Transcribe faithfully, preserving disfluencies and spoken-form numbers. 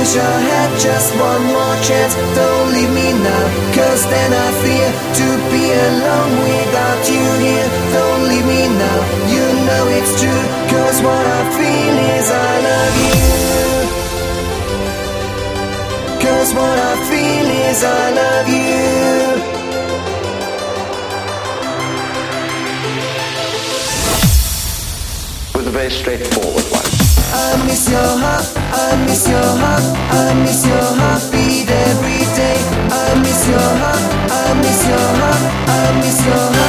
wish I had just one more chance. Don't leave me now, cause then I fear to be alone without you here. Don't leave me now, you know it's true, cause what I feel is I love you. Cause what I feel is I love you. With a very straightforward one. I miss your heart, I miss your heart, I miss your heartbeat every day. I miss your heart, I miss your heart, I miss your heart.